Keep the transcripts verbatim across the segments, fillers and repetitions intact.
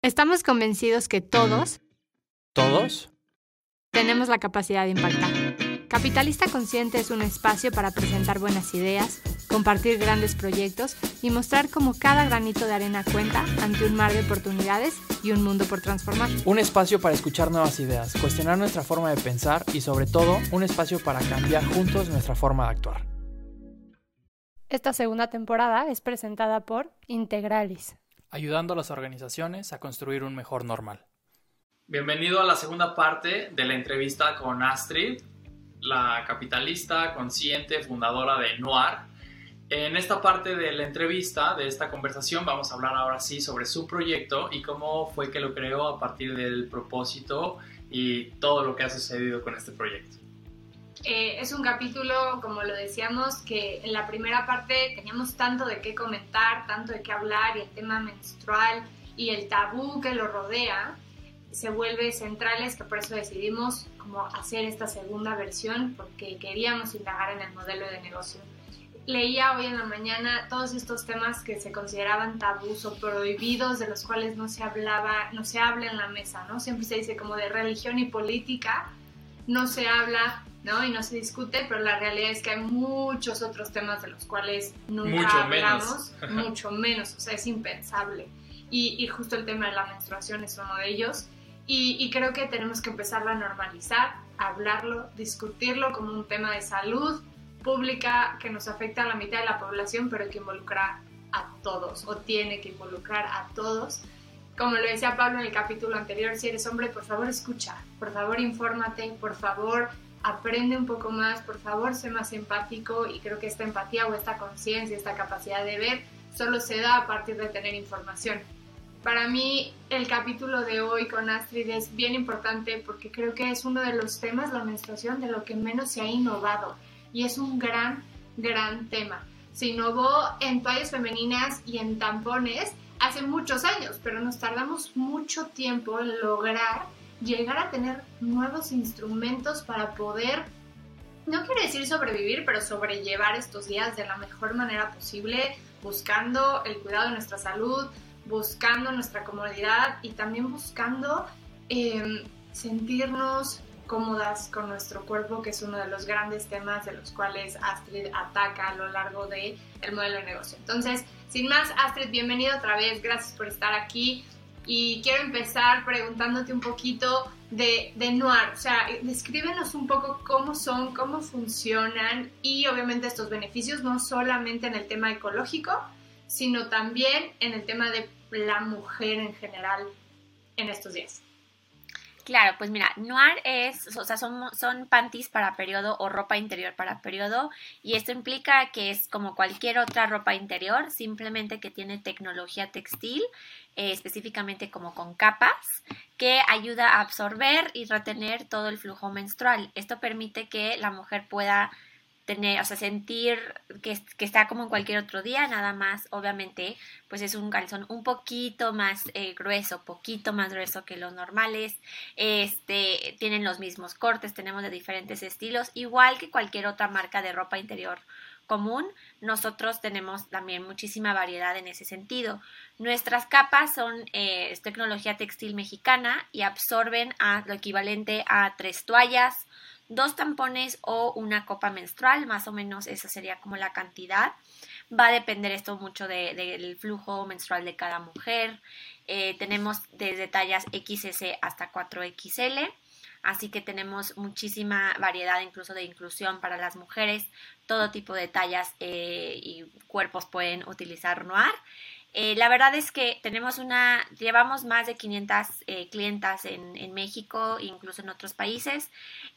Estamos convencidos que todos ¿Todos? tenemos la capacidad de impactar. Capitalista Consciente es un espacio para presentar buenas ideas, compartir grandes proyectos y mostrar cómo cada granito de arena cuenta ante un mar de oportunidades y un mundo por transformar. Un espacio para escuchar nuevas ideas, cuestionar nuestra forma de pensar y sobre todo un espacio para cambiar juntos nuestra forma de actuar. Esta segunda temporada es presentada por Integralis, ayudando a las organizaciones a construir un mejor normal. Bienvenido a la segunda parte de la entrevista con Astrid, la capitalista consciente fundadora de Noir. En esta parte de la entrevista, de esta conversación, vamos a hablar ahora sí sobre su proyecto y cómo fue que lo creó a partir del propósito y todo lo que ha sucedido con este proyecto. Eh, es un capítulo, como lo decíamos, que en la primera parte teníamos tanto de qué comentar, tanto de qué hablar, y el tema menstrual y el tabú que lo rodea se vuelve centrales, que por eso decidimos como hacer esta segunda versión, porque queríamos indagar en el modelo de negocio. Leía hoy en la mañana todos estos temas que se consideraban tabús o prohibidos, de los cuales no se hablaba, no se habla en la mesa, ¿no? Siempre se dice como de religión y política, no se habla, ¿no? Y no se discute, pero la realidad es que hay muchos otros temas de los cuales nunca mucho hablamos, menos. mucho menos, o sea, es impensable. Y, y justo el tema de la menstruación es uno de ellos. Y, y creo que tenemos que empezarlo a normalizar, a hablarlo, discutirlo como un tema de salud pública que nos afecta a la mitad de la población, pero que involucra a todos, o tiene que involucrar a todos. Como lo decía Pablo en el capítulo anterior, si eres hombre, por favor escucha, por favor infórmate, por favor aprende un poco más, por favor sé más empático, y creo que esta empatía o esta conciencia, esta capacidad de ver, solo se da a partir de tener información. Para mí el capítulo de hoy con Astrid es bien importante porque creo que es uno de los temas, la menstruación, de lo que menos se ha innovado, y es un gran, gran tema. Se innovó en toallas femeninas y en tampones hace muchos años, pero nos tardamos mucho tiempo en lograr llegar a tener nuevos instrumentos para poder, no quiero decir sobrevivir, pero sobrellevar estos días de la mejor manera posible, buscando el cuidado de nuestra salud, buscando nuestra comodidad y también buscando eh, sentirnos cómodas con nuestro cuerpo, que es uno de los grandes temas de los cuales Astrid ataca a lo largo del modelo de negocio. Entonces, sin más, Astrid, bienvenida otra vez, gracias por estar aquí. Y quiero empezar preguntándote un poquito de, de Noir, o sea, descríbenos un poco cómo son, cómo funcionan y obviamente estos beneficios, no solamente en el tema ecológico, sino también en el tema de la mujer en general en estos días. Claro, pues mira, Noir es, o sea, son, son panties para periodo o ropa interior para periodo, y esto implica que es como cualquier otra ropa interior, simplemente que tiene tecnología textil, eh, específicamente como con capas, que ayuda a absorber y retener todo el flujo menstrual. Esto permite que la mujer pueda tener, o sea, sentir que, que está como en cualquier otro día, nada más, obviamente, pues es un calzón un poquito más eh, grueso, poquito más grueso que los normales, este, tienen los mismos cortes, tenemos de diferentes estilos, igual que cualquier otra marca de ropa interior común, nosotros tenemos también muchísima variedad en ese sentido. Nuestras capas son eh, es tecnología textil mexicana y absorben a lo equivalente a tres toallas, dos tampones o una copa menstrual, más o menos esa sería como la cantidad. Va a depender esto mucho de, del flujo menstrual de cada mujer. Eh, tenemos desde tallas equis ese hasta cuatro equis ele, así que tenemos muchísima variedad incluso de inclusión para las mujeres. Todo tipo de tallas eh, y cuerpos pueden utilizar Noir. Eh, la verdad es que tenemos una, llevamos más de quinientas eh, clientas en, en México, incluso en otros países,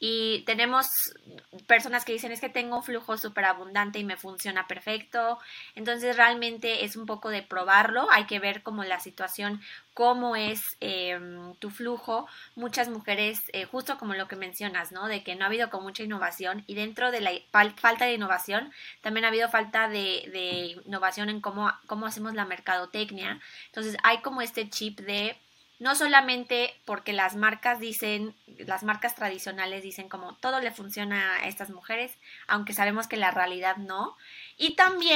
y tenemos personas que dicen es que tengo un flujo súper abundante y me funciona perfecto. Entonces realmente es un poco de probarlo, hay que ver como la situación, cómo es eh, tu flujo. Muchas mujeres, eh, justo como lo que mencionas, ¿no? De que no ha habido como mucha innovación, y dentro de la fal- falta de innovación también ha habido falta de, de innovación en cómo, cómo hacemos la mercadotecnia. Entonces hay como este chip de no solamente porque las marcas dicen, las marcas tradicionales dicen como todo le funciona a estas mujeres, aunque sabemos que la realidad no, y también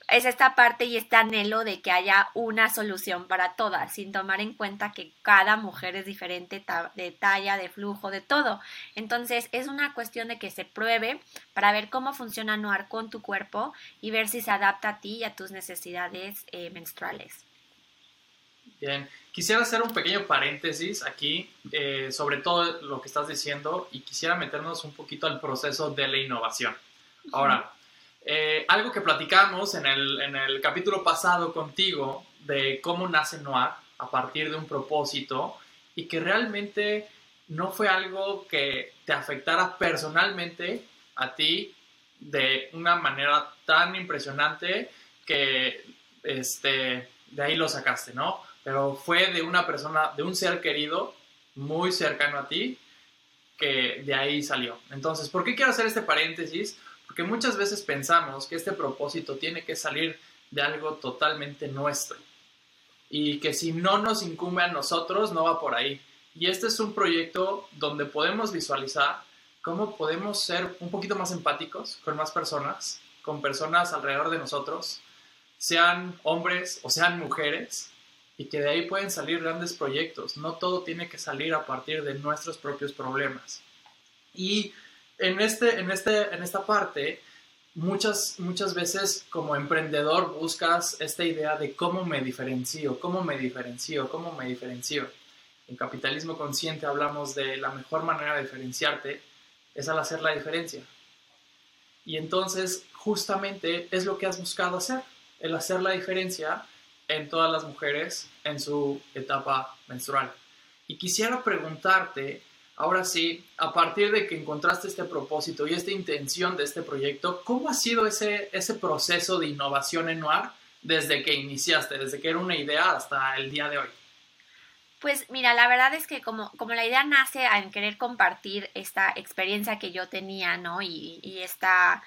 es esta parte y este anhelo de que haya una solución para todas, sin tomar en cuenta que cada mujer es diferente ta- de talla, de flujo, de todo. Entonces es una cuestión de que se pruebe para ver cómo funciona Noir con tu cuerpo y ver si se adapta a ti y a tus necesidades eh, menstruales. Bien, quisiera hacer un pequeño paréntesis aquí eh, sobre todo lo que estás diciendo y quisiera meternos un poquito al proceso de la innovación. Ahora, eh, algo que platicamos en el, en el capítulo pasado contigo de cómo nace Noir a partir de un propósito y que realmente no fue algo que te afectara personalmente a ti de una manera tan impresionante que este, de ahí lo sacaste, ¿no? Pero fue de una persona, de un ser querido muy cercano a ti que de ahí salió. Entonces, ¿por qué quiero hacer este paréntesis? Porque muchas veces pensamos que este propósito tiene que salir de algo totalmente nuestro y que si no nos incumbe a nosotros, no va por ahí. Y este es un proyecto donde podemos visualizar cómo podemos ser un poquito más empáticos con más personas, con personas alrededor de nosotros, sean hombres o sean mujeres, y que de ahí pueden salir grandes proyectos. No todo tiene que salir a partir de nuestros propios problemas. Y en, este, en, este, en esta parte, muchas, muchas veces como emprendedor buscas esta idea de cómo me diferencio, cómo me diferencio, cómo me diferencio. En Capitalismo Consciente hablamos de la mejor manera de diferenciarte es al hacer la diferencia. Y entonces, justamente es lo que has buscado hacer, el hacer la diferencia en todas las mujeres en su etapa menstrual. Y quisiera preguntarte, ahora sí, a partir de que encontraste este propósito y esta intención de este proyecto, ¿cómo ha sido ese, ese proceso de innovación en Noir desde que iniciaste, desde que era una idea hasta el día de hoy? Pues mira, la verdad es que como, como la idea nace en querer compartir esta experiencia que yo tenía, ¿no? Y, y esta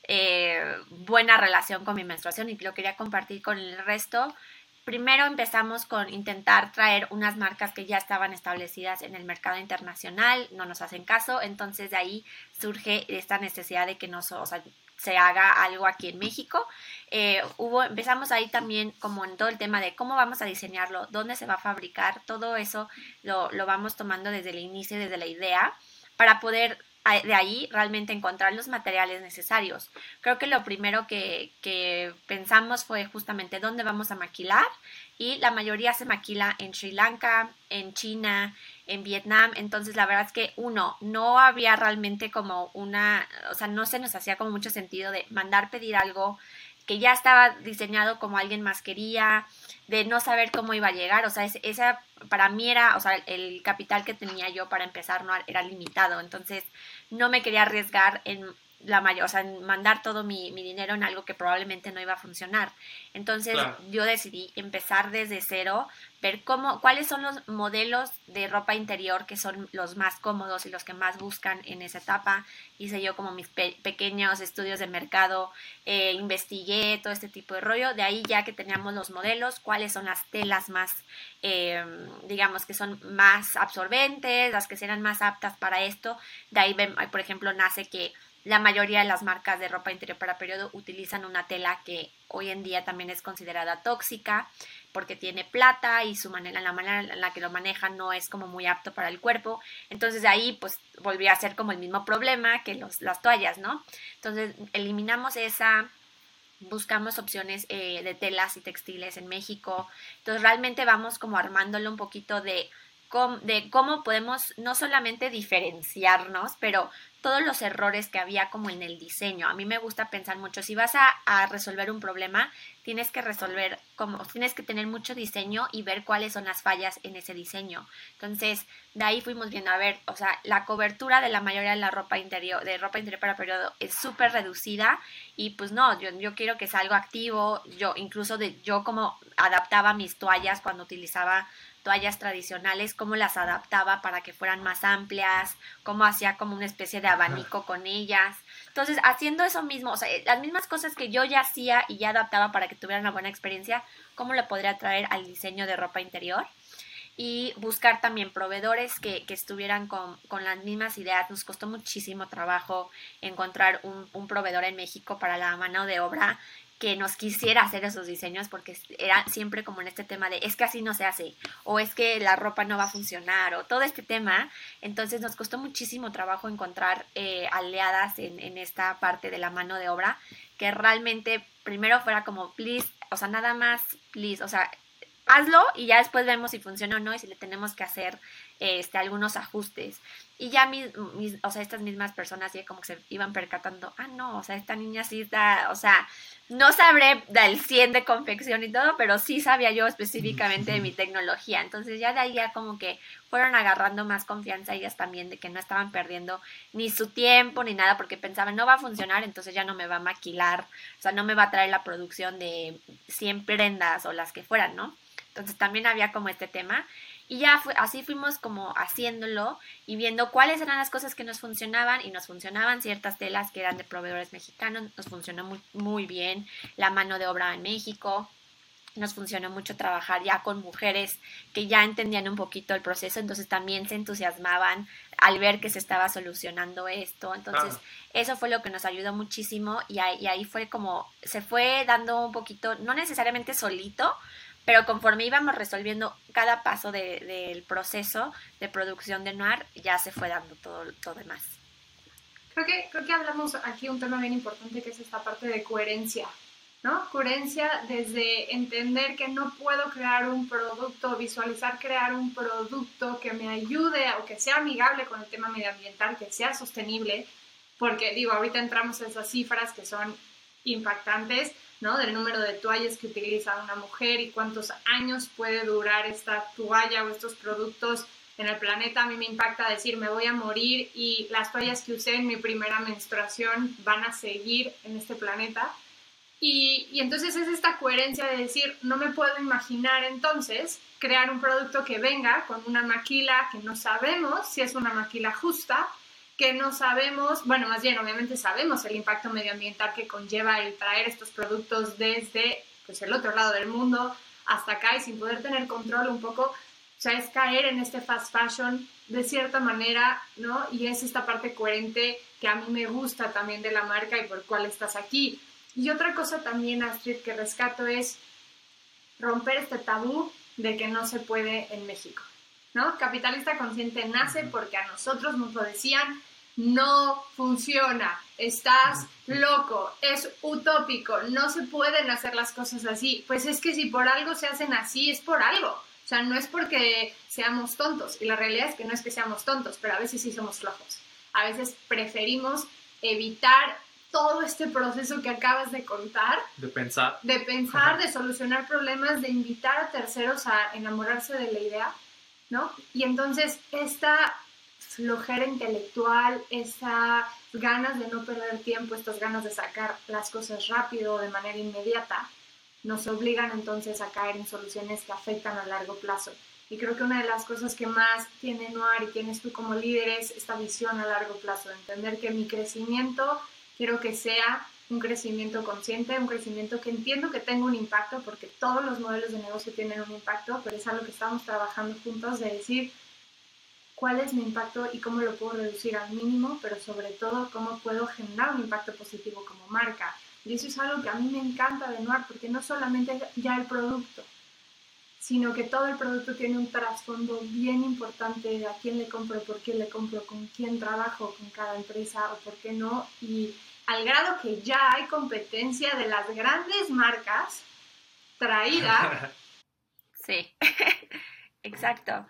eh, buena relación con mi menstruación y que lo quería compartir con el resto. Primero empezamos con intentar traer unas marcas que ya estaban establecidas en el mercado internacional, no nos hacen caso, entonces de ahí surge esta necesidad de que nos, o sea, se haga algo aquí en México. Eh, hubo, empezamos ahí también como en todo el tema de cómo vamos a diseñarlo, dónde se va a fabricar, todo eso lo, lo vamos tomando desde el inicio, desde la idea, para poder de ahí realmente encontrar los materiales necesarios. Creo que lo primero que, que pensamos fue justamente dónde vamos a maquilar, y la mayoría se maquila en Sri Lanka, en China, en Vietnam. Entonces la verdad es que uno, no había realmente como una, o sea, no se nos hacía como mucho sentido de mandar pedir algo que ya estaba diseñado como alguien más quería, de no saber cómo iba a llegar. O sea, es, esa para mí era, o sea, el capital que tenía yo para empezar no era limitado, entonces no me quería arriesgar en la mayor, o sea, en mandar todo mi, mi dinero en algo que probablemente no iba a funcionar. Entonces claro, yo decidí empezar desde cero, ver cómo, cuáles son los modelos de ropa interior que son los más cómodos y los que más buscan en esa etapa. Hice yo como mis pe- pequeños estudios de mercado, eh, investigué todo este tipo de rollo. De ahí ya que teníamos los modelos, cuáles son las telas más, eh, digamos que son más absorbentes, las que serán más aptas para esto. De ahí, por ejemplo, nace que la mayoría de las marcas de ropa interior para periodo utilizan una tela que hoy en día también es considerada tóxica porque tiene plata y su manera, la manera en la que lo manejan no es como muy apto para el cuerpo. Entonces de ahí pues volvió a ser como el mismo problema que los, las toallas, ¿no? Entonces eliminamos esa, buscamos opciones eh, de telas y textiles en México. Entonces realmente vamos como armándolo un poquito de de cómo podemos no solamente diferenciarnos, pero todos los errores que había como en el diseño. A mí me gusta pensar mucho, si vas a, a resolver un problema, tienes que resolver, como tienes que tener mucho diseño y ver cuáles son las fallas en ese diseño. Entonces, de ahí fuimos viendo, a ver, o sea, la cobertura de la mayoría de la ropa interior, de ropa interior para periodo es súper reducida y pues no, yo, yo quiero que sea algo activo. Yo incluso de, yo como adaptaba mis toallas cuando utilizaba toallas tradicionales, cómo las adaptaba para que fueran más amplias, cómo hacía como una especie de abanico con ellas. Entonces, haciendo eso mismo, o sea, las mismas cosas que yo ya hacía y ya adaptaba para que tuvieran una buena experiencia, cómo lo podría traer al diseño de ropa interior. Y buscar también proveedores que, que estuvieran con, con las mismas ideas. Nos costó muchísimo trabajo encontrar un, un proveedor en México para la mano de obra que nos quisiera hacer esos diseños, porque era siempre como en este tema de es que así no se hace, o es que la ropa no va a funcionar, o todo este tema. Entonces nos costó muchísimo trabajo encontrar eh, aliadas en, en esta parte de la mano de obra, que realmente primero fuera como please, o sea, nada más please, o sea, hazlo y ya después vemos si funciona o no y si le tenemos que hacer este, algunos ajustes. Y ya mis, mis, o sea, estas mismas personas ya como que se iban percatando, ah, no, o sea, esta niña sí está, o sea, no sabré del cien de confección y todo, pero sí sabía yo específicamente de mi tecnología. Entonces ya de ahí ya como que fueron agarrando más confianza ellas también de que no estaban perdiendo ni su tiempo ni nada, porque pensaban, no va a funcionar, entonces ya no me va a maquilar, o sea, no me va a traer la producción de cien prendas o las que fueran, ¿no? Entonces también había como este tema. Y ya fue, así fuimos como haciéndolo y viendo cuáles eran las cosas que nos funcionaban, y nos funcionaban ciertas telas que eran de proveedores mexicanos, nos funcionó muy, muy bien la mano de obra en México, nos funcionó mucho trabajar ya con mujeres que ya entendían un poquito el proceso, entonces también se entusiasmaban al ver que se estaba solucionando esto. Entonces ah. eso fue lo que nos ayudó muchísimo, y ahí, y ahí fue como, se fue dando un poquito, no necesariamente solito, pero conforme íbamos resolviendo cada paso de, del proceso de producción de Noir, ya se fue dando todo lo demás. Creo que, creo que hablamos aquí un tema bien importante, que es esta parte de coherencia, ¿no? Coherencia desde entender que no puedo crear un producto, visualizar crear un producto que me ayude o que sea amigable con el tema medioambiental, que sea sostenible, porque digo, ahorita entramos en esas cifras que son impactantes, ¿no? Del número de toallas que utiliza una mujer y cuántos años puede durar esta toalla o estos productos en el planeta. A mí me impacta decir, me voy a morir y las toallas que usé en mi primera menstruación van a seguir en este planeta. Y, y entonces es esta coherencia de decir, no me puedo imaginar entonces crear un producto que venga con una maquila que no sabemos si es una maquila justa, que no sabemos, bueno, más bien obviamente sabemos el impacto medioambiental que conlleva el traer estos productos desde pues, el otro lado del mundo hasta acá, y sin poder tener control un poco, o sea, es caer en este fast fashion de cierta manera, ¿no? Y es esta parte coherente que a mí me gusta también de la marca y por cuál estás aquí. Y otra cosa también, Astrid, que rescato es romper este tabú de que no se puede en México, ¿no? Capitalista Consciente nace porque a nosotros nos lo decían, no funciona, estás loco, es utópico, no se pueden hacer las cosas así. Pues es que si por algo se hacen así, es por algo. O sea, no es porque seamos tontos, y la realidad es que no es que seamos tontos, pero a veces sí somos flojos. A veces preferimos evitar todo este proceso que acabas de contar. De pensar. De pensar, Ajá. de solucionar problemas, de invitar a terceros a enamorarse de la idea, ¿no? Y entonces esta flojera intelectual, esas ganas de no perder tiempo, estas ganas de sacar las cosas rápido, de manera inmediata, nos obligan entonces a caer en soluciones que afectan a largo plazo. Y creo que una de las cosas que más tiene Noir y tienes tú como líder es esta visión a largo plazo, de entender que mi crecimiento quiero que sea un crecimiento consciente, un crecimiento que entiendo que tenga un impacto, porque todos los modelos de negocio tienen un impacto, pero es algo que estamos trabajando juntos, de decir cuál es mi impacto y cómo lo puedo reducir al mínimo, pero sobre todo cómo puedo generar un impacto positivo como marca. Y eso es algo que a mí me encanta de Noir, porque no solamente ya el producto, sino que todo el producto tiene un trasfondo bien importante de a quién le compro, por qué le compro, con quién trabajo, con cada empresa o por qué no, y al grado que ya hay competencia de las grandes marcas traída. Sí, exacto.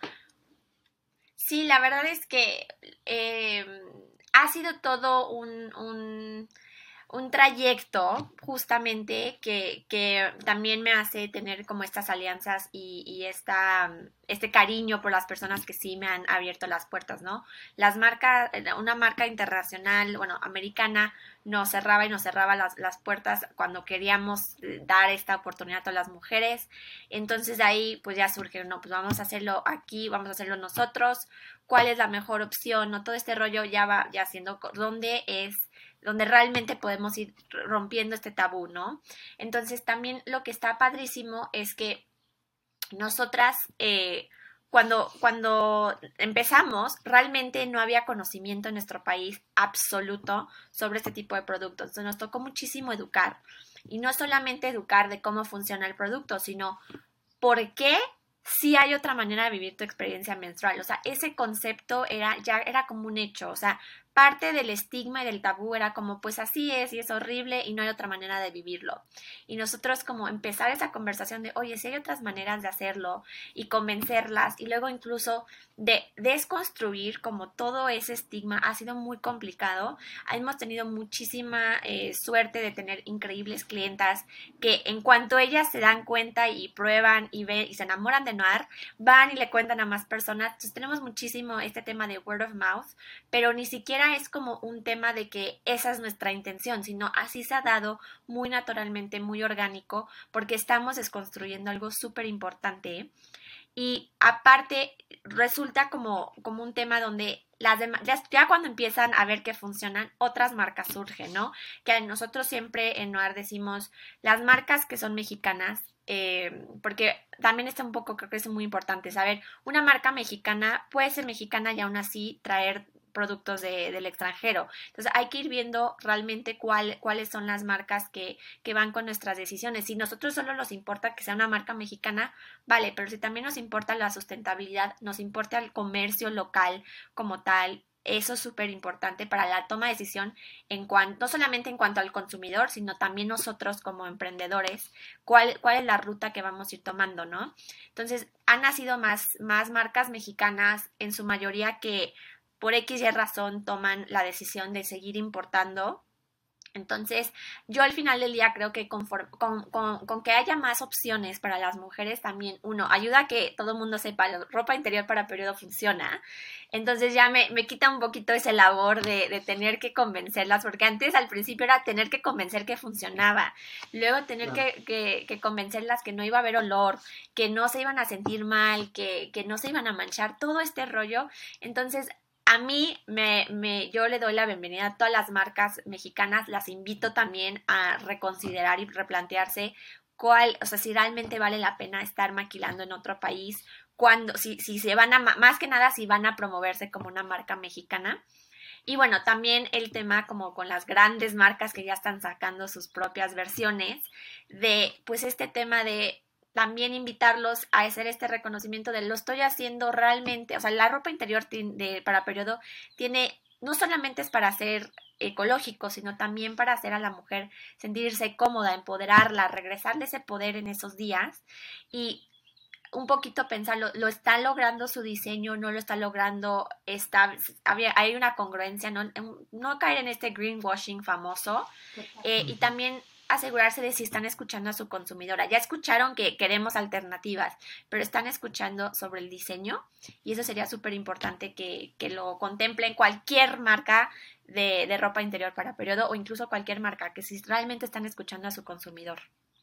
Sí, la verdad es que eh, ha sido todo un, un, un trayecto justamente que, que también me hace tener como estas alianzas y, y esta, este cariño por las personas que sí me han abierto las puertas, ¿no? Las marcas, una marca internacional, bueno, americana, nos cerraba y nos cerraba las, las puertas cuando queríamos dar esta oportunidad a todas las mujeres. Entonces de ahí pues ya surge, no, pues vamos a hacerlo aquí, vamos a hacerlo nosotros, cuál es la mejor opción, ¿no? Todo este rollo ya va ya siendo dónde es, donde realmente podemos ir rompiendo este tabú, ¿no? Entonces también lo que está padrísimo es que nosotras eh, Cuando, cuando empezamos, realmente no había conocimiento en nuestro país absoluto sobre este tipo de productos. Entonces nos tocó muchísimo educar. Y no solamente educar de cómo funciona el producto, sino por qué sí hay otra manera de vivir tu experiencia menstrual. O sea, ese concepto era ya era como un hecho. O sea, parte del estigma y del tabú era como, pues así es y es horrible y no hay otra manera de vivirlo. Y nosotros como empezar esa conversación de, oye, si hay otras maneras de hacerlo y convencerlas y luego incluso de desconstruir como todo ese estigma ha sido muy complicado. Hemos tenido muchísima eh, suerte de tener increíbles clientas que en cuanto ellas se dan cuenta y prueban y ven y se enamoran de Noir, van y le cuentan a más personas. Entonces tenemos muchísimo este tema de word of mouth, pero ni siquiera es como un tema de que esa es nuestra intención, sino así se ha dado muy naturalmente, muy orgánico, porque estamos desconstruyendo algo súper importante. Y aparte resulta como, como un tema donde las demás, ya, ya cuando empiezan a ver que funcionan, otras marcas surgen, ¿no? Que nosotros siempre en Noir decimos, las marcas que son mexicanas, eh, porque también está un poco, creo que es muy importante saber, una marca mexicana puede ser mexicana y aún así traer productos de, del extranjero. Entonces hay que ir viendo realmente cuál, cuáles son las marcas que, que van con nuestras decisiones. Si nosotros solo nos importa que sea una marca mexicana, vale, pero si también nos importa la sustentabilidad, nos importa el comercio local como tal, eso es súper importante para la toma de decisión en cuanto, no solamente en cuanto al consumidor, sino también nosotros como emprendedores, cuál, cuál es la ruta que vamos a ir tomando, ¿no? Entonces han nacido más, más marcas mexicanas, en su mayoría que por X y razón toman la decisión de seguir importando. Entonces, yo al final del día creo que conform, con, con, con que haya más opciones para las mujeres también, uno, ayuda a que todo el mundo sepa, la ropa interior para periodo funciona. Entonces ya me, me quita un poquito ese labor de, de tener que convencerlas, porque antes al principio era tener que convencer que funcionaba, luego tener claro. que, que, que convencerlas que no iba a haber olor, que no se iban a sentir mal, que, que no se iban a manchar, todo este rollo. Entonces, a mí, me, me, yo le doy la bienvenida a todas las marcas mexicanas, las invito también a reconsiderar y replantearse cuál, o sea, si realmente vale la pena estar maquilando en otro país, cuando, si, si se van a, más que nada, si van a promoverse como una marca mexicana. Y bueno, también el tema como con las grandes marcas que ya están sacando sus propias versiones de, pues, este tema de también invitarlos a hacer este reconocimiento de lo estoy haciendo realmente, o sea, la ropa interior de, para periodo tiene, no solamente es para ser ecológico, sino también para hacer a la mujer sentirse cómoda, empoderarla, regresarle ese poder en esos días y un poquito pensarlo, ¿lo está logrando su diseño? ¿No lo está logrando? Está, hay una congruencia, no, no caer en este greenwashing famoso eh, y también asegurarse de si están escuchando a su consumidora. Ya escucharon que queremos alternativas, pero están escuchando sobre el diseño y eso sería súper importante que, que lo contemplen cualquier marca de, de ropa interior para periodo o incluso cualquier marca, que si realmente están escuchando a su consumidor.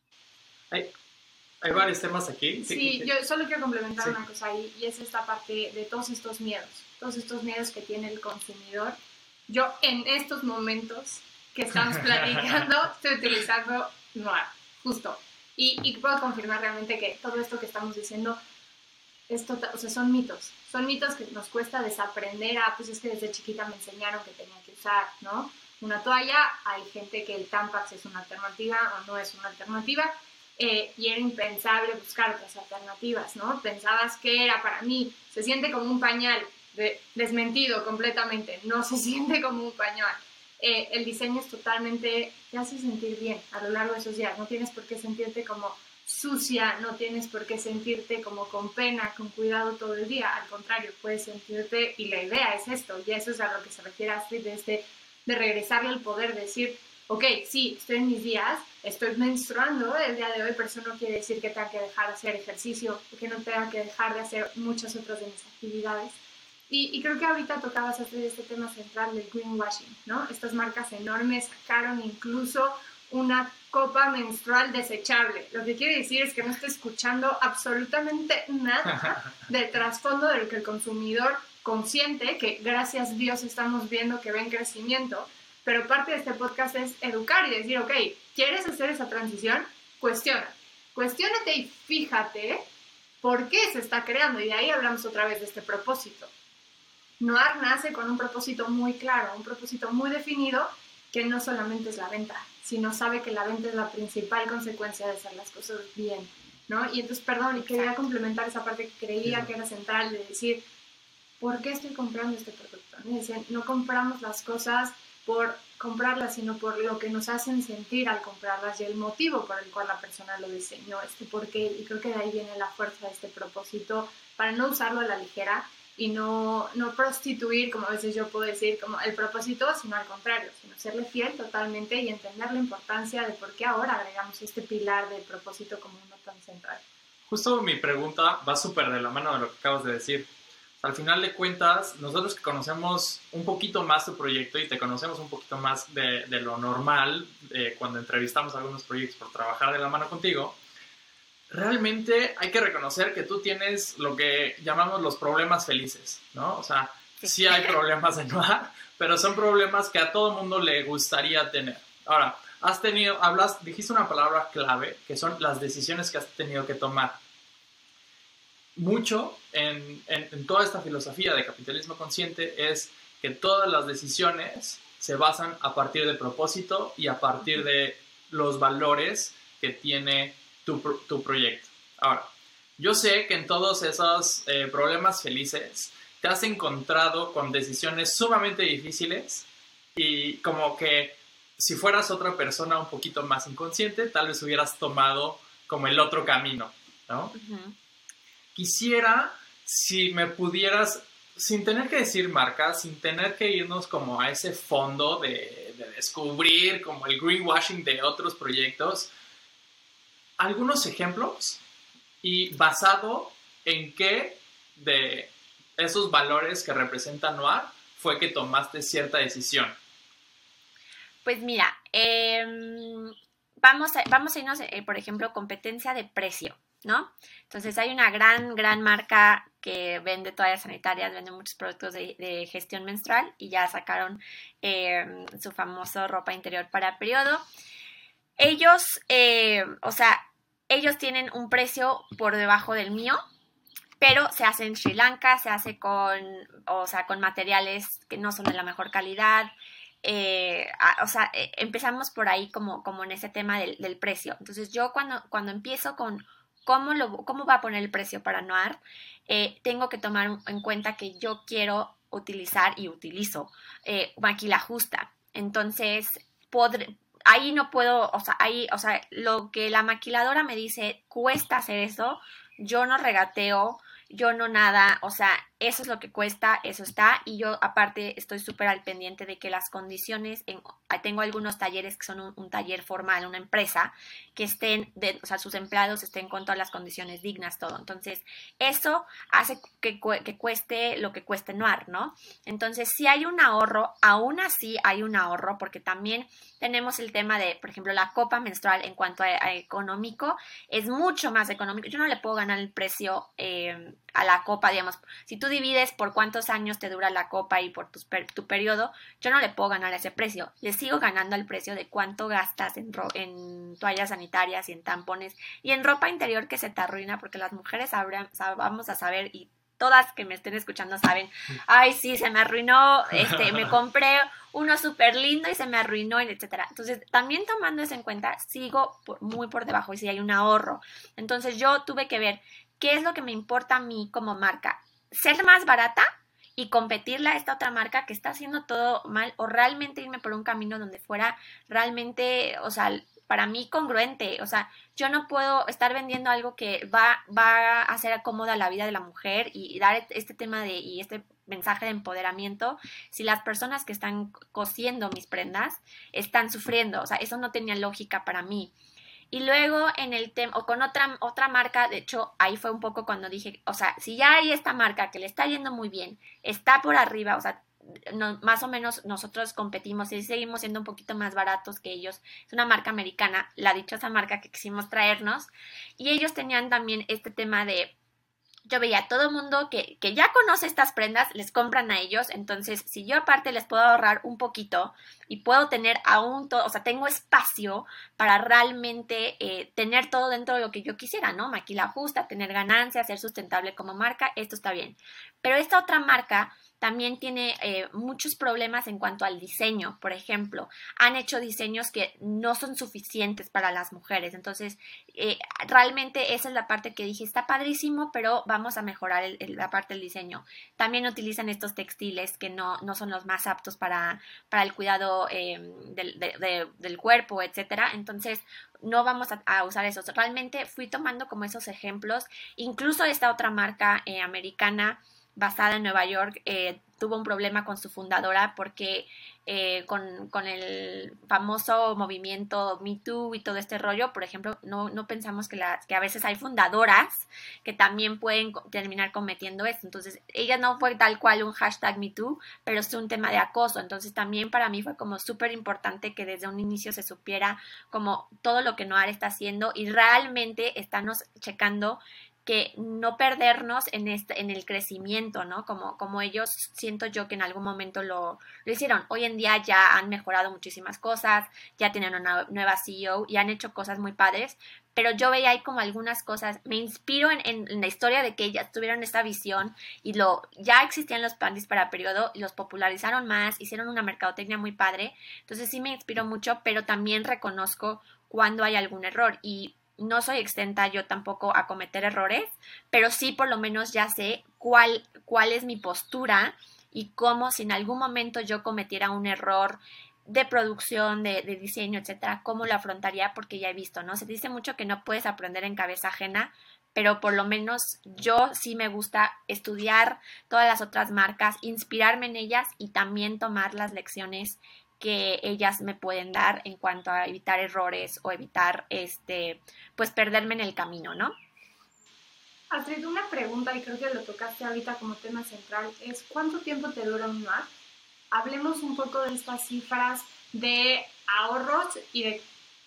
Hay, hay varios temas aquí. Sí, sí, yo solo quiero complementar sí. una cosa ahí y es esta parte de todos estos miedos, todos estos miedos que tiene el consumidor. Yo en estos momentos que estamos platicando, estoy utilizando Noir, justo. Y, y puedo confirmar realmente que todo esto que estamos diciendo, es total, o sea, son mitos. Son mitos que nos cuesta desaprender a, pues es que desde chiquita me enseñaron que tenía que usar, ¿no? Una toalla, hay gente que el Tampax es una alternativa o no es una alternativa, eh, y era impensable buscar otras alternativas, ¿no? Pensabas que era para mí, se siente como un pañal, de, desmentido completamente, no se siente como un pañal. Eh, el diseño es totalmente, te hace sentir bien a lo largo de esos días, no tienes por qué sentirte como sucia, no tienes por qué sentirte como con pena, con cuidado todo el día, al contrario, puedes sentirte, y la idea es esto, y eso es a lo que se refiere Astrid, de, este, de regresarle el poder, decir, ok, sí, estoy en mis días, estoy menstruando el día de hoy, pero eso no quiere decir que tenga que dejar de hacer ejercicio, que no tenga que dejar de hacer muchas otras de mis actividades. Y, y creo que ahorita tocabas hacer este tema central del greenwashing, ¿no? Estas marcas enormes sacaron incluso una copa menstrual desechable. Lo que quiere decir es que no estoy escuchando absolutamente nada del trasfondo de lo que el consumidor consciente, que gracias a Dios estamos viendo que ve en crecimiento, pero parte de este podcast es educar y decir, ok, ¿quieres hacer esa transición? Cuestiona. Cuestiónate y fíjate por qué se está creando. Y de ahí hablamos otra vez de este propósito. Noir nace con un propósito muy claro, un propósito muy definido, que no solamente es la venta, sino sabe que la venta es la principal consecuencia de hacer las cosas bien, ¿no? Y entonces, perdón, y quería complementar esa parte que creía sí. que era central de decir, ¿por qué estoy comprando este producto? ¿No? Decían, no compramos las cosas por comprarlas, sino por lo que nos hacen sentir al comprarlas y el motivo por el cual la persona lo diseñó, este porqué, y creo que de ahí viene la fuerza de este propósito, para no usarlo a la ligera y no, no prostituir, como a veces yo puedo decir, como el propósito, sino al contrario, sino serle fiel totalmente y entender la importancia de por qué ahora agregamos este pilar del propósito como uno tan central. Justo mi pregunta va súper de la mano de lo que acabas de decir. Al final de cuentas, nosotros que conocemos un poquito más tu proyecto y te conocemos un poquito más de, de lo normal, de cuando entrevistamos algunos proyectos por trabajar de la mano contigo, realmente hay que reconocer que tú tienes lo que llamamos los problemas felices, ¿no? O sea, sí, sí hay problemas en Noir, pero son problemas que a todo mundo le gustaría tener. Ahora, has tenido, hablas, dijiste una palabra clave, que son las decisiones que has tenido que tomar. Mucho en, en, en toda esta filosofía de capitalismo consciente es que todas las decisiones se basan a partir de propósito y a partir de los valores que tiene tu, tu proyecto. Ahora, yo sé que en todos esos eh, problemas felices te has encontrado con decisiones sumamente difíciles y como que si fueras otra persona un poquito más inconsciente, tal vez hubieras tomado como el otro camino, ¿no? Uh-huh. Quisiera, si me pudieras, sin tener que decir marcas, sin tener que irnos como a ese fondo de, de descubrir como el greenwashing de otros proyectos, algunos ejemplos y basado en qué de esos valores que representa Noir fue que tomaste cierta decisión. Pues mira, eh, vamos, a, vamos a irnos, eh, por ejemplo, competencia de precio, ¿no? Entonces hay una gran, gran marca que vende toallas sanitarias, vende muchos productos de, de gestión menstrual y ya sacaron eh, su famoso ropa interior para periodo. Ellos, eh, o sea, ellos tienen un precio por debajo del mío, pero se hace en Sri Lanka, se hace con, o sea, con materiales que no son de la mejor calidad. Eh, a, o sea, eh, empezamos por ahí como, como en ese tema del, del precio. Entonces yo cuando, cuando empiezo con cómo, lo, cómo va a poner el precio para Noir, eh, tengo que tomar en cuenta que yo quiero utilizar y utilizo eh, maquila justa. Entonces, podré, ahí no puedo, o sea, ahí, o sea, lo que la maquiladora me dice, cuesta hacer eso, yo no regateo, yo no nada, o sea, eso es lo que cuesta, eso está, y yo aparte estoy súper al pendiente de que las condiciones, en, tengo algunos talleres que son un, un taller formal, una empresa, que estén, de, o sea, sus empleados estén con todas las condiciones dignas, todo, entonces eso hace que, que cueste lo que cueste Noir, ¿no? Entonces si hay un ahorro, aún así hay un ahorro, porque también tenemos el tema de, por ejemplo, la copa menstrual en cuanto a, a económico, es mucho más económico, yo no le puedo ganar el precio eh, a la copa, digamos, si tú divides por cuántos años te dura la copa y por tu, tu periodo, yo no le puedo ganar ese precio, le sigo ganando el precio de cuánto gastas en, ro- en toallas sanitarias y en tampones y en ropa interior que se te arruina, porque las mujeres sabrán, sab- vamos a saber y todas que me estén escuchando saben, ay sí, se me arruinó, este, me compré uno súper lindo y se me arruinó, etcétera. Entonces, también tomando eso en cuenta, sigo por, muy por debajo y si hay un ahorro. Entonces, yo tuve que ver qué es lo que me importa a mí como marca, ser más barata y competirle a esta otra marca que está haciendo todo mal, o realmente irme por un camino donde fuera realmente, o sea, para mí congruente. O sea, yo no puedo estar vendiendo algo que va, va a hacer cómoda la vida de la mujer y, y dar este tema de y este mensaje de empoderamiento si las personas que están cosiendo mis prendas están sufriendo. O sea, eso no tenía lógica para mí. Y luego en el tema, o con otra, otra marca, de hecho, ahí fue un poco cuando dije, o sea, si ya hay esta marca que le está yendo muy bien, está por arriba, o sea, no, más o menos nosotros competimos y seguimos siendo un poquito más baratos que ellos. Es una marca americana, la dichosa marca que quisimos traernos. Y ellos tenían también este tema de, yo veía a todo mundo que, que ya conoce estas prendas, les compran a ellos, entonces si yo aparte les puedo ahorrar un poquito y puedo tener aún todo, o sea, tengo espacio para realmente eh, tener todo dentro de lo que yo quisiera, ¿no? Maquila justa, tener ganancias, ser sustentable como marca, esto está bien. Pero esta otra marca también tiene eh, muchos problemas en cuanto al diseño. Por ejemplo, han hecho diseños que no son suficientes para las mujeres. Entonces, eh, realmente esa es la parte que dije, está padrísimo, pero vamos a mejorar el, el, la parte del diseño. También utilizan estos textiles que no, no son los más aptos para, para el cuidado eh, del, de, de, del cuerpo, etcétera. Entonces, no vamos a, a usar esos. Realmente fui tomando como esos ejemplos. Incluso esta otra marca eh, americana basada en Nueva York eh, tuvo un problema con su fundadora porque eh, con, con el famoso movimiento Me Too y todo este rollo, por ejemplo, no, no pensamos que, la, que a veces hay fundadoras que también pueden terminar cometiendo esto. Entonces, ella no fue tal cual un hashtag Me Too, pero es un tema de acoso. Entonces, también para mí fue como súper importante que desde un inicio se supiera como todo lo que Noir está haciendo y realmente estamos checando que no perdernos en este, en el crecimiento, ¿no? Como, como ellos siento yo que en algún momento lo, lo hicieron. Hoy en día ya han mejorado muchísimas cosas, ya tienen una nueva C E O y han hecho cosas muy padres, pero yo veía ahí como algunas cosas, me inspiro en, en, en la historia de que ellas tuvieron esta visión y lo ya existían los panties para periodo y los popularizaron más, hicieron una mercadotecnia muy padre, entonces sí me inspiró mucho, pero también reconozco cuando hay algún error y no soy exenta yo tampoco a cometer errores, pero sí por lo menos ya sé cuál, cuál es mi postura y cómo si en algún momento yo cometiera un error de producción, de, de diseño, etcétera, cómo lo afrontaría porque ya he visto, ¿no? Se dice mucho que no puedes aprender en cabeza ajena, pero por lo menos yo sí me gusta estudiar todas las otras marcas, inspirarme en ellas y también tomar las lecciones que ellas me pueden dar en cuanto a evitar errores o evitar, este, pues, perderme en el camino, ¿no? Astrid, una pregunta, y creo que lo tocaste ahorita como tema central, es ¿cuánto tiempo te dura un Noir? Hablemos un poco de estas cifras de ahorros y de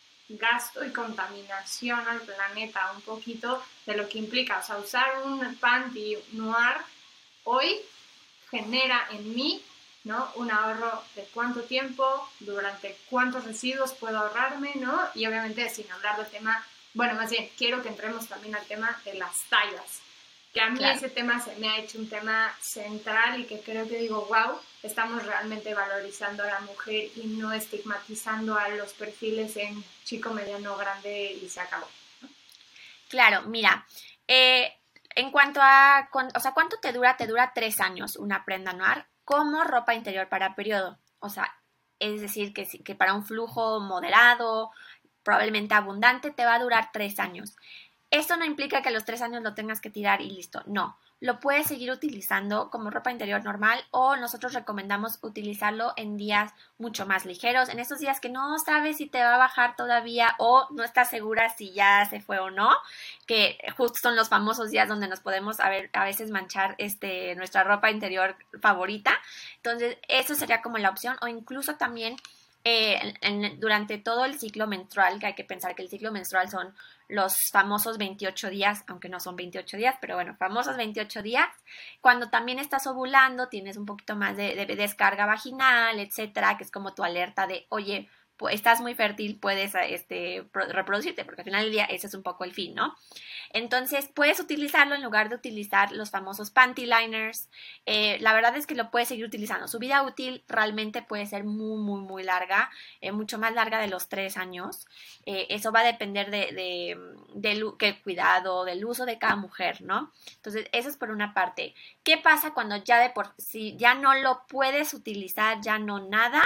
gasto y contaminación al planeta, un poquito de lo que implica, o sea, usar un panty Noir hoy genera en mí, ¿no? Un ahorro de cuánto tiempo, durante cuántos residuos puedo ahorrarme, ¿no? Y obviamente sin hablar del tema, bueno, más bien, quiero que entremos también al tema de las tallas, que a mí claro. Ese tema se me ha hecho un tema central y que creo que digo, wow, estamos realmente valorizando a la mujer y no estigmatizando a los perfiles en chico, mediano, grande y se acabó, ¿no? Claro, mira, eh, en cuanto a, o sea, ¿cuánto te dura? Te dura tres años una prenda Noir como ropa interior para periodo, o sea, es decir, que, que para un flujo moderado, probablemente abundante, te va a durar tres años. Esto no implica que a los tres años lo tengas que tirar y listo, no. Lo puedes seguir utilizando como ropa interior normal o nosotros recomendamos utilizarlo en días mucho más ligeros, en esos días que no sabes si te va a bajar todavía o no estás segura si ya se fue o no, que justo son los famosos días donde nos podemos a, ver, a veces manchar este, nuestra ropa interior favorita. Entonces, eso sería como la opción o incluso también eh, en, en, durante todo el ciclo menstrual, que hay que pensar que el ciclo menstrual son los famosos veintiocho días, aunque no son veintiocho días, pero bueno, famosos veintiocho días, cuando también estás ovulando, tienes un poquito más de, de descarga vaginal, etcétera, que es como tu alerta de, oye, pues estás muy fértil, puedes este, reproducirte, porque al final del día ese es un poco el fin, ¿no? Entonces, puedes utilizarlo en lugar de utilizar los famosos panty liners. Eh, la verdad es que lo puedes seguir utilizando. Su vida útil realmente puede ser muy, muy, muy larga, eh, mucho más larga de los tres años. Eh, eso va a depender de, de, del de cuidado, del uso de cada mujer, ¿no? Entonces, eso es por una parte. ¿Qué pasa cuando ya de por sí ya no lo puedes utilizar, ya no nada?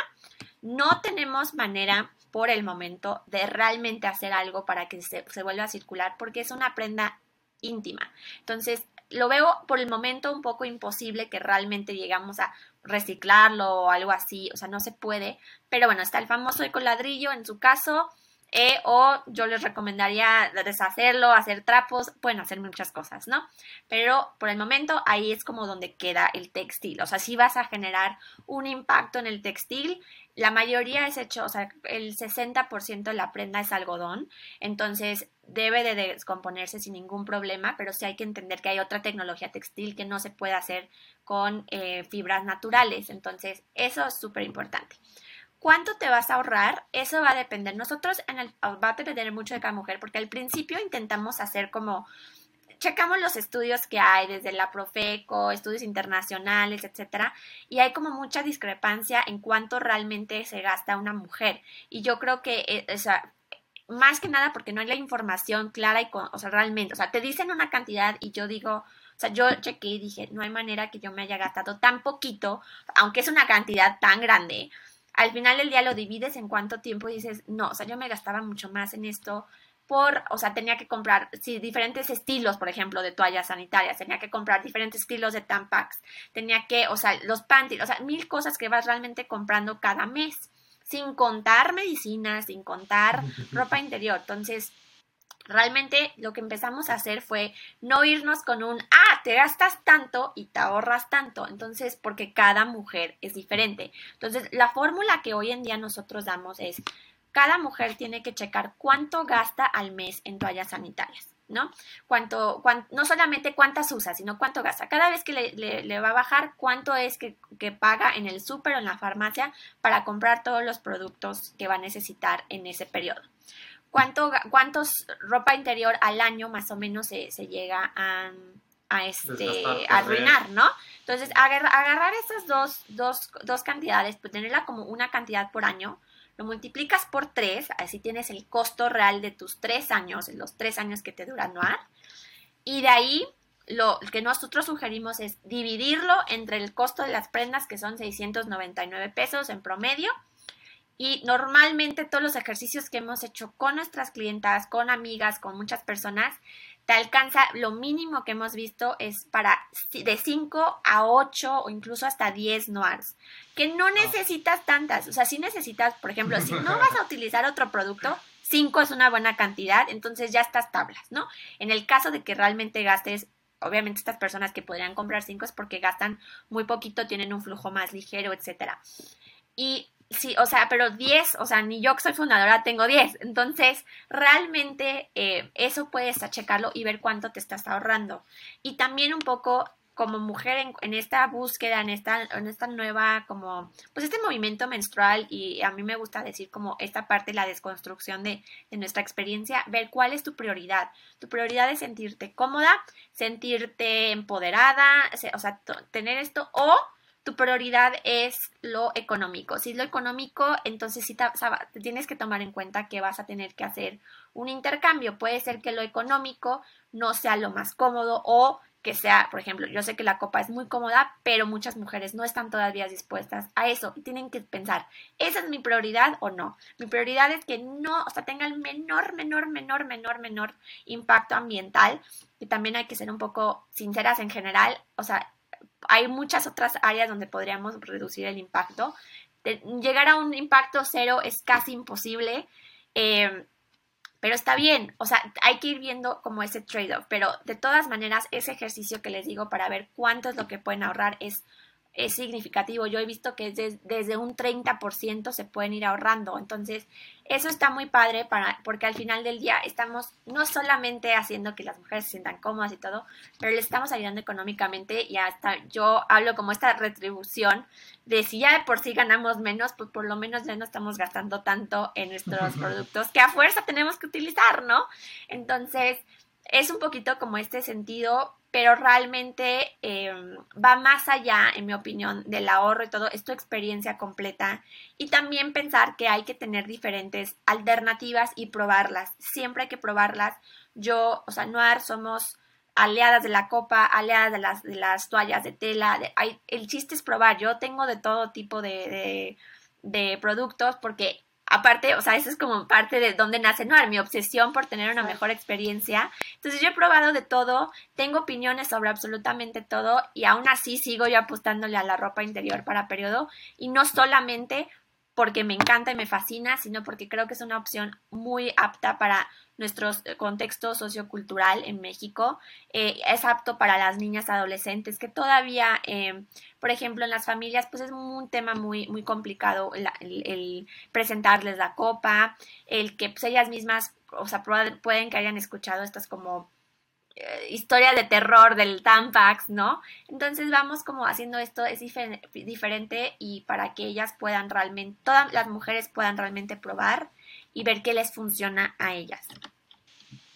No tenemos manera por el momento de realmente hacer algo para que se, se vuelva a circular porque es una prenda íntima. Entonces, lo veo por el momento un poco imposible que realmente llegamos a reciclarlo o algo así. O sea, no se puede. Pero bueno, está el famoso ecoladrillo en su caso. Eh, o yo les recomendaría deshacerlo, hacer trapos, pueden hacer muchas cosas, ¿no? Pero por el momento ahí es como donde queda el textil, o sea, si vas a generar un impacto en el textil, la mayoría es hecho, o sea, el sesenta por ciento de la prenda es algodón, entonces debe de descomponerse sin ningún problema, pero sí hay que entender que hay otra tecnología textil que no se puede hacer con eh, fibras naturales, entonces eso es súper importante. ¿Cuánto te vas a ahorrar? Eso va a depender. Nosotros en el, va a depender mucho de cada mujer porque al principio intentamos hacer como checamos los estudios que hay desde la Profeco, estudios internacionales, etcétera, y hay como mucha discrepancia en cuánto realmente se gasta una mujer. Y yo creo que, eh, o sea, más que nada porque no hay la información clara y, con, o sea, realmente, o sea, te dicen una cantidad y yo digo, o sea, yo chequé y dije, no hay manera que yo me haya gastado tan poquito, aunque es una cantidad tan grande. Al final del día lo divides en cuánto tiempo y dices, no, o sea, yo me gastaba mucho más en esto por, o sea, tenía que comprar, sí, diferentes estilos, por ejemplo, de toallas sanitarias, tenía que comprar diferentes estilos de Tampax, tenía que, o sea, los panties, o sea, mil cosas que vas realmente comprando cada mes, sin contar medicinas, sin contar ropa interior. Entonces, realmente lo que empezamos a hacer fue no irnos con un, ah, te gastas tanto y te ahorras tanto. Entonces, porque cada mujer es diferente. Entonces, la fórmula que hoy en día nosotros damos es, cada mujer tiene que checar cuánto gasta al mes en toallas sanitarias, ¿no? Cuánto, cuán, no solamente cuántas usa, sino cuánto gasta. Cada vez que le, le, le va a bajar, cuánto es que, que paga en el súper o en la farmacia para comprar todos los productos que va a necesitar en ese periodo. ¿Cuánto, cuántos ropa interior al año más o menos se, se llega a, a, este, a arruinar, ¿no? Entonces, agarrar, agarrar esas dos, dos, dos cantidades, pues tenerla como una cantidad por año, lo multiplicas por tres, así tienes el costo real de tus tres años, los tres años que te dura anual, y de ahí lo que nosotros sugerimos es dividirlo entre el costo de las prendas, que son seiscientos noventa y nueve pesos en promedio, y normalmente todos los ejercicios que hemos hecho con nuestras clientas, con amigas, con muchas personas, te alcanza, lo mínimo que hemos visto es para de cinco a ocho o incluso hasta diez Noirs, que no necesitas tantas, o sea, si necesitas, por ejemplo, si no vas a utilizar otro producto, cinco es una buena cantidad, entonces ya estás tablas, ¿no? En el caso de que realmente gastes, obviamente estas personas que podrían comprar cinco es porque gastan muy poquito, tienen un flujo más ligero, etcétera. Y sí, o sea, pero diez, o sea, ni yo que soy fundadora tengo diez. Entonces, realmente eh, eso puedes checarlo y ver cuánto te estás ahorrando. Y también un poco como mujer en, en esta búsqueda, en esta, en esta nueva, como, pues este movimiento menstrual, y a mí me gusta decir como esta parte, la desconstrucción de, de nuestra experiencia, ver cuál es tu prioridad. Tu prioridad es sentirte cómoda, sentirte empoderada, o sea, t- tener esto, o tu prioridad es lo económico. Si es lo económico, entonces sí te, o sea, te tienes que tomar en cuenta que vas a tener que hacer un intercambio. Puede ser que lo económico no sea lo más cómodo o que sea, por ejemplo, yo sé que la copa es muy cómoda, pero muchas mujeres no están todavía dispuestas a eso y tienen que pensar, ¿esa es mi prioridad o no? Mi prioridad es que no, o sea, tenga el menor, menor, menor, menor, menor impacto ambiental, y también hay que ser un poco sinceras en general, o sea, hay muchas otras áreas donde podríamos reducir el impacto. De llegar a un impacto cero es casi imposible, eh, pero está bien, o sea, hay que ir viendo como ese trade-off, pero de todas maneras ese ejercicio que les digo para ver cuánto es lo que pueden ahorrar es, es significativo. Yo he visto que desde, desde un treinta por ciento se pueden ir ahorrando, entonces eso está muy padre para, porque al final del día estamos no solamente haciendo que las mujeres se sientan cómodas y todo, pero le estamos ayudando económicamente y hasta yo hablo como esta retribución de si ya de por sí ganamos menos, pues por lo menos ya no estamos gastando tanto en nuestros productos que a fuerza tenemos que utilizar, ¿no? Entonces es un poquito como este sentido, pero realmente eh, va más allá, en mi opinión, del ahorro y todo, es tu experiencia completa, y también pensar que hay que tener diferentes alternativas y probarlas, siempre hay que probarlas. Yo, o sea, Noir somos aliadas de la copa, aliadas de las, de las toallas de tela, de, hay, el chiste es probar. Yo tengo de todo tipo de, de, de productos porque aparte, o sea, eso es como parte de donde nace Noir, mi obsesión por tener una mejor experiencia. Entonces yo he probado de todo, tengo opiniones sobre absolutamente todo y aún así sigo yo apostándole a la ropa interior para periodo, y no solamente porque me encanta y me fascina, sino porque creo que es una opción muy apta para nuestro contexto sociocultural en México. Eh, es apto para las niñas adolescentes que todavía, eh, por ejemplo, en las familias, pues es un tema muy, muy complicado el, el, el presentarles la copa, el que pues, ellas mismas, o sea, pueden que hayan escuchado estas como eh, historias de terror del Tampax, ¿no? Entonces vamos como haciendo esto, es difer- diferente y para que ellas puedan realmente, todas las mujeres puedan realmente probar y ver qué les funciona a ellas.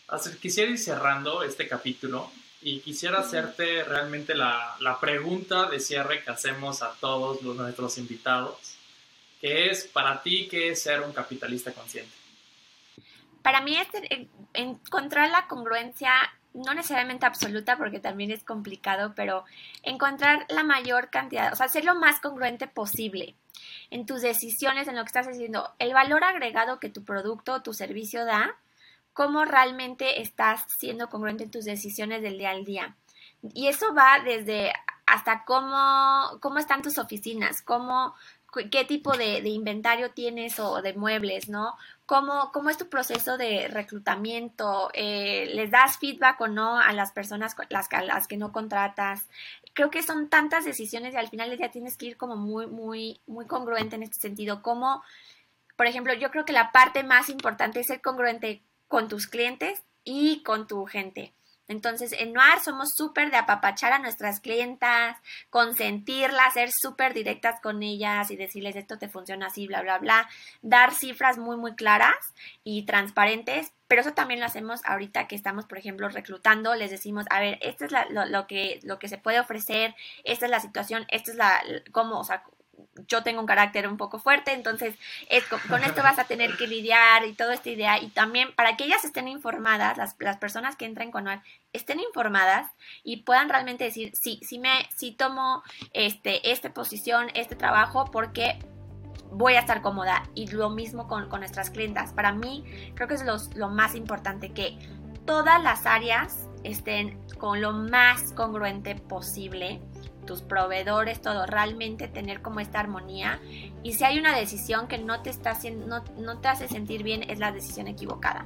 Astrid, quisiera ir cerrando este capítulo y quisiera hacerte realmente la, la pregunta de cierre que hacemos a todos los, nuestros invitados, que es, para ti, ¿qué es ser un capitalista consciente? Para mí es encontrar la congruencia, no necesariamente absoluta, porque también es complicado, pero encontrar la mayor cantidad, o sea, ser lo más congruente posible en tus decisiones, en lo que estás haciendo, el valor agregado que tu producto o tu servicio da, cómo realmente estás siendo congruente en tus decisiones del día al día. Y eso va desde hasta cómo, cómo están tus oficinas, cómo, qué tipo de, de inventario tienes o de muebles, ¿no? Cómo, cómo es tu proceso de reclutamiento, eh, les das feedback o no a las personas las, a las que no contratas. Creo que son tantas decisiones y al final del día tienes que ir como muy, muy, muy congruente en este sentido. Como, por ejemplo, yo creo que la parte más importante es ser congruente con tus clientes y con tu gente. Entonces, en Noir somos súper de apapachar a nuestras clientas, consentirlas, ser súper directas con ellas y decirles esto te funciona así, bla, bla, bla. Dar cifras muy, muy claras y transparentes, pero eso también lo hacemos ahorita que estamos, por ejemplo, reclutando. Les decimos, a ver, esto es la, lo, lo, que, lo que se puede ofrecer, esta es la situación, esta es la, cómo, o sea, yo tengo un carácter un poco fuerte, entonces es, con, con esto vas a tener que lidiar y toda esta idea, y también para que ellas estén informadas, las, las personas que entren con Noir estén informadas y puedan realmente decir, sí, sí me, sí tomo este, esta posición, este trabajo, porque voy a estar cómoda. Y lo mismo con, con nuestras clientas. Para mí, creo que es lo, lo más importante, que todas las áreas estén con lo más congruente posible, tus proveedores, todo, realmente tener como esta armonía. Y si hay una decisión que no te está haciendo, no, no te hace sentir bien, es la decisión equivocada.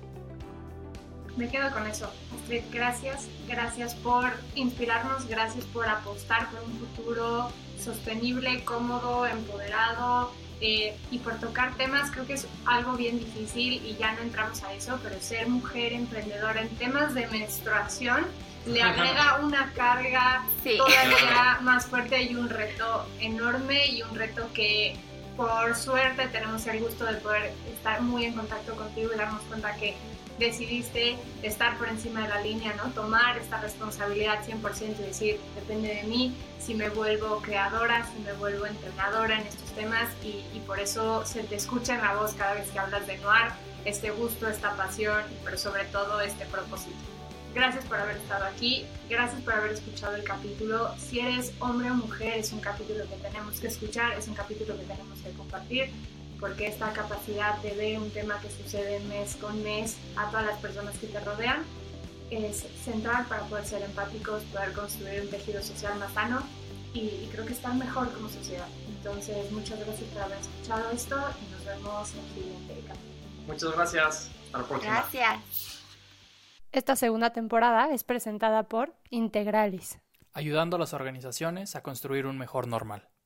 Me quedo con eso. Astrid, gracias, gracias por inspirarnos, gracias por apostar por un futuro sostenible, cómodo, empoderado, eh, y por tocar temas. Creo que es algo bien difícil y ya no entramos a eso, pero ser mujer emprendedora en temas de menstruación le agrega una carga sí. todavía más fuerte y un reto enorme, y un reto que por suerte tenemos el gusto de poder estar muy en contacto contigo y darnos cuenta que decidiste estar por encima de la línea, ¿no? Tomar esta responsabilidad cien por ciento y decir, depende de mí si me vuelvo creadora, si me vuelvo entrenadora en estos temas, y, y por eso se te escucha en la voz cada vez que hablas de Noir, este gusto, esta pasión, pero sobre todo este propósito. Gracias por haber estado aquí, gracias por haber escuchado el capítulo. Si eres hombre o mujer, es un capítulo que tenemos que escuchar, es un capítulo que tenemos que compartir, porque esta capacidad de ver un tema que sucede mes con mes a todas las personas que te rodean es central para poder ser empáticos, poder construir un tejido social más sano y, y creo que estar mejor como sociedad. Entonces, muchas gracias por haber escuchado esto y nos vemos en el siguiente capítulo. Muchas gracias. Hasta la próxima. Gracias. Esta segunda temporada es presentada por Integralis, ayudando a las organizaciones a construir un mejor normal.